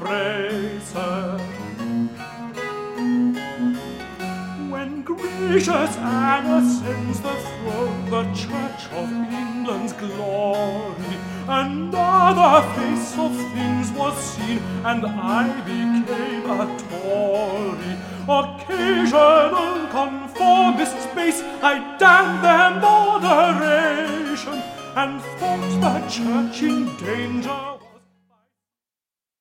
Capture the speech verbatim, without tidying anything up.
embraces. When gracious Anne ascends the throne, the Church of England's glory, another face of things was seen, and I became a Tory. Occasional conformists base, I damned their moderation, and thought the Church in danger.